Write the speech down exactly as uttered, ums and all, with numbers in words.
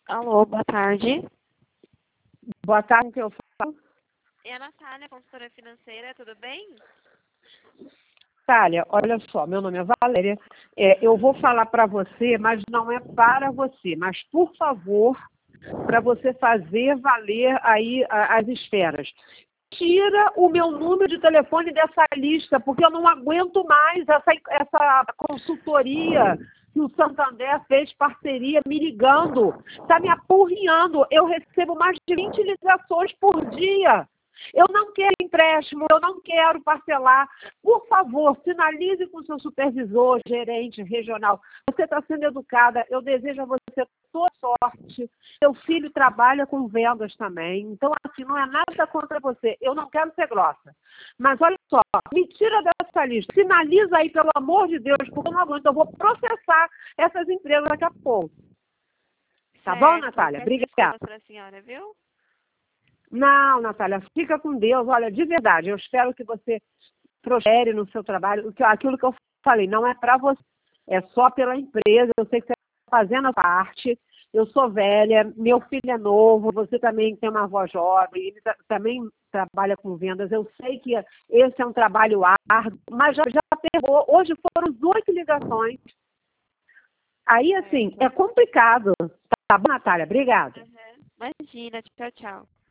Alô, boa tarde. Boa tarde, que eu falo. É a Natália, consultora financeira, tudo bem? Natália, olha só, meu nome é Valéria. É, eu vou falar para você, mas não é para você. Mas, por favor, para você fazer valer aí a, as esferas. Tira o meu número de telefone dessa lista, porque eu não aguento mais essa, essa consultoria que o Santander fez parceria me ligando. Está me apurrinhando. Eu recebo mais de vinte ligações por dia. Eu não quero empréstimo, eu não quero parcelar. Por favor, sinalize com o seu supervisor, gerente regional. Você está sendo educada, eu desejo a você toda sorte. Seu filho trabalha com vendas também. Então, assim, não é nada contra você. Eu não quero ser grossa. Mas olha só, me tira dessa lista. Sinaliza aí, pelo amor de Deus, porque eu não aguento. Eu vou processar essas empresas daqui a pouco. Tá Certo, bom, Natália? peço Obrigada. desculpas para a senhora, viu? Não, Natália, fica com Deus. Olha, de verdade, eu espero que você prospere no seu trabalho. Aquilo que eu falei, não é para você, é só pela empresa. Eu sei que você está fazendo a parte. Eu sou velha, meu filho é novo, você também tem uma avó jovem, ele também trabalha com vendas. Eu sei que esse é um trabalho árduo, mas já, já pegou. Hoje foram oito ligações. Aí, assim, Certo. é complicado. Tá bom, Natália? Obrigada. Uhum. Imagina, tchau, tchau.